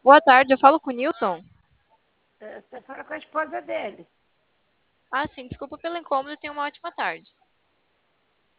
Boa tarde, eu falo com o Newton. Você fala com a esposa dele. Ah, sim, desculpa pelo incômodo e tenha uma ótima tarde.